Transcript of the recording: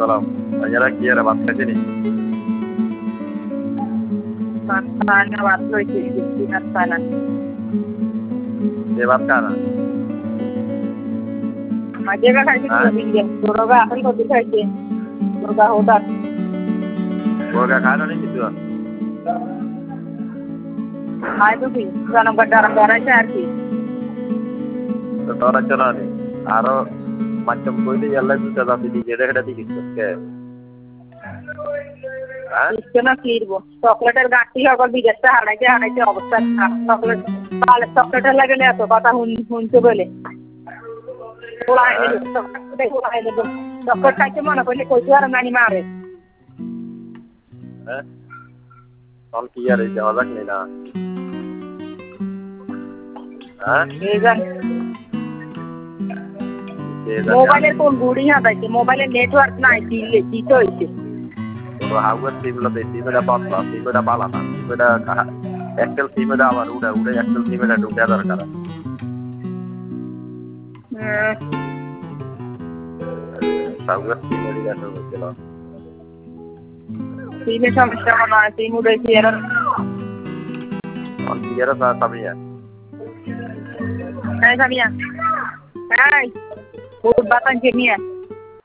সালাম। ভাইয়ারা কি আর ভাত খাইছে নি? ভাত লইছি ভাত খানা এ ভাত খানা আগে খাইছি দুর্গা এখন কত খাইছে দুর্গা হোতা মুরগা খায় না কিছু খাই তো কি জনম গড্ডার করাইছে আর কি তো তোরা চলো নি আরো মাধ্যম কইলে আল্লাহ দুটা দাবি দিয়ে এটা দিকে কে কেন কিনবো চকলেটের গাঁটি সকল বিদেশে হারাইছে অবস্থা চকলেট চকলেটের লাগে এত কথা শুনতে বলে চকলেট খাইতে মনে করলে কইতে আর নানি মারে হ্যাঁ তখন কি আর যাওয়া যাক না হ্যাঁ মোবাইলের কোন গুড়ি হাতাইছে মোবাইলের নেটওয়ার্ক নাই দিতে হয়েছে হাউয়ার সিমগুলোতে সিমটা পাতলা সিমটা পালা না সিমটা এক্সেল সিমটা আবার উড়ে এক্সেল সিমটা ঢুকে দরকার হাউয়ার সিমের ইলাকা হয়েছিল সিমের সমস্যা মনে হয় সিম উড়েছি এর অন্তিয়ারা সামিয়া হ্যাঁ সামিয়া হ্যাঁ বহুত বাতান নিয়ে